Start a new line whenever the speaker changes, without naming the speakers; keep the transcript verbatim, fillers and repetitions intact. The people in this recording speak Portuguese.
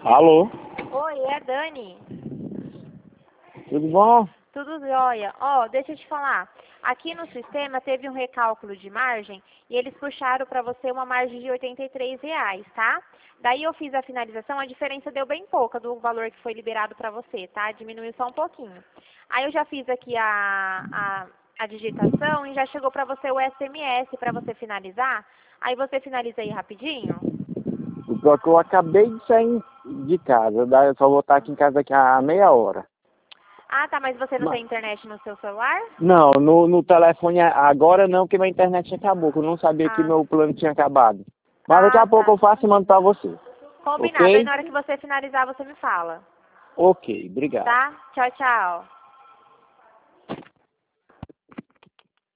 Alô?
Oi, é a Dani.
Tudo bom?
Tudo jóia. Ó, deixa eu te falar. Aqui no sistema teve um recálculo de margem e eles puxaram para você uma margem de oitenta e três reais, tá? Daí eu fiz a finalização, a diferença deu bem pouca do valor que foi liberado para você, tá? Diminuiu só um pouquinho. Aí eu já fiz aqui a, a, a digitação e já chegou para você o S M S para você finalizar. Aí você finaliza aí rapidinho.
Porque eu acabei de sair de casa, daí eu só vou estar aqui em casa daqui a meia hora.
Ah, tá, mas você não
Mas-
tem internet no seu celular?
Não, no, no telefone agora não, porque minha internet acabou, que eu não sabia que
Ah,
meu plano tinha acabado. Mas daqui
ah,
a pouco
tá.
eu faço e mando pra você.
Combinado. Aí
Ok?
na hora que você finalizar, você me fala.
Ok, obrigado.
Tá? Tchau, tchau.